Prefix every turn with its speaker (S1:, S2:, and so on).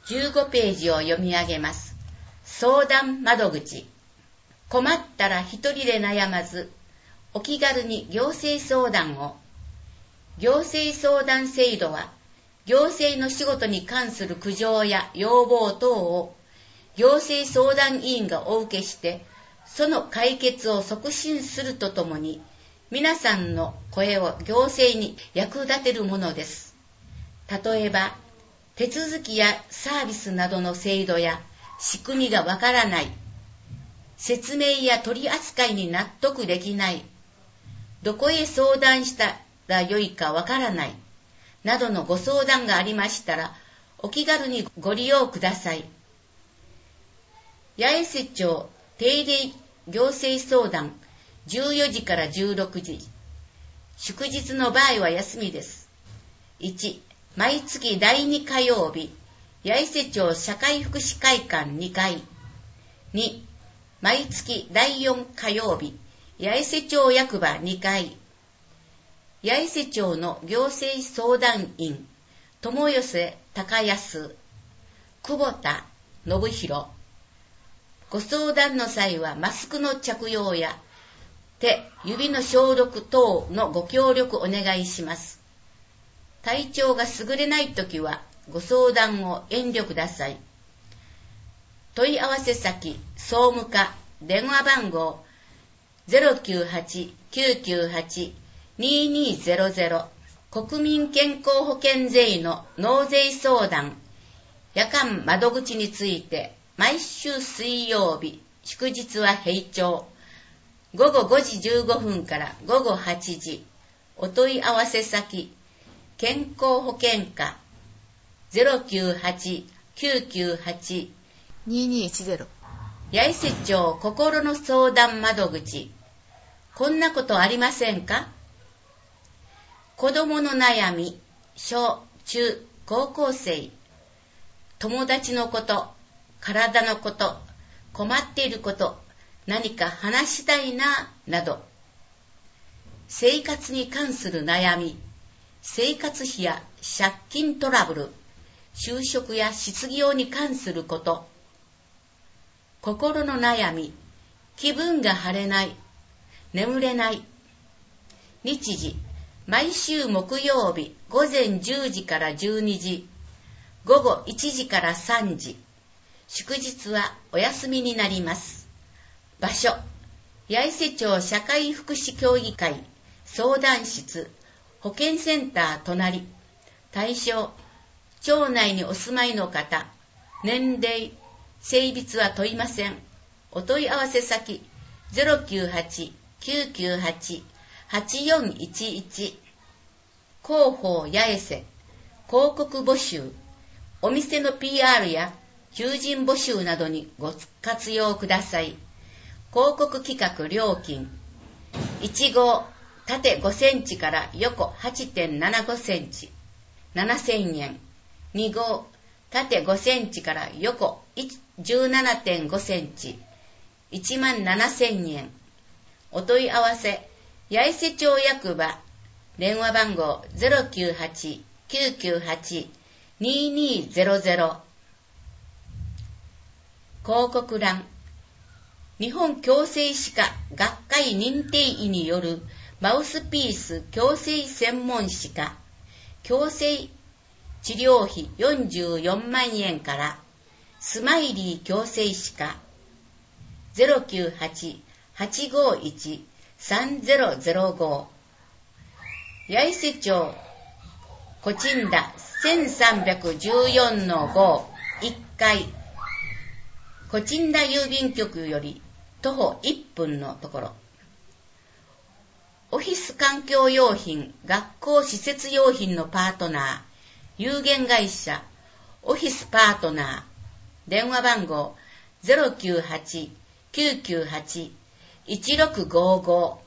S1: 15ページを読み上げます。相談窓口。困ったら一人で悩まず、お気軽に行政相談を。行政相談制度は、行政の仕事に関する苦情や要望等を行政相談委員がお受けして、その解決を促進するとともに、皆さんの声を行政に役立てるものです。例えば、手続きやサービスなどの制度や仕組みがわからない、説明や取り扱いに納得できない、どこへ相談したらよいかわからない、などのご相談がありましたら、お気軽にご利用ください。八重瀬町定例行政相談14時から16時。祝日の場合は休みです。1、毎月第2火曜日、八重瀬町社会福祉会館2階。2、毎月第4火曜日、八重瀬町役場2階。八重瀬町の行政相談員、友寄高安、久保田信弘。ご相談の際はマスクの着用や手、指の消毒等のご協力お願いします。体調が優れないときはご相談を遠慮ください。問い合わせ先、総務課、電話番号 098-998-2200 国民健康保険税の納税相談、夜間窓口について毎週水曜日、祝日は平町、午後5時15分から午後8時、お問い合わせ先、健康保険課 098-998-2210 八重瀬町心の相談窓口。こんなことありませんか？子供の悩み、小中高校生、友達のこと、体のこと、困っていること、何か話したいな、など、生活に関する悩み、生活費や借金トラブル、就職や失業に関すること、心の悩み、気分が晴れない、眠れない。日時、毎週木曜日午前10時から12時、午後1時から3時、祝日はお休みになります。場所、八重瀬町社会福祉協議会相談室保健センター隣。対象、町内にお住まいの方。年齢、性別は問いません。お問い合わせ先 098-998-8411 広報八重瀬広告募集、お店の PR や求人募集などにご活用ください。広告企画料金、1号縦5センチから横 8.75 センチ7000円、2号縦5センチから横 17.5 センチ17000円。お問い合わせ、八重瀬町役場、電話番号 098-998-2200。広告欄、日本矯正歯科学会認定医によるマウスピース矯正専門歯科、矯正治療費44万円から、スマイリー矯正歯科 098-851-3005 八重瀬町コチンダ 1314-5 1階、コチンダ郵便局より徒歩1分のところ。オフィス環境用品、学校施設用品のパートナー、有限会社オフィスパートナー、電話番号 098-998-1655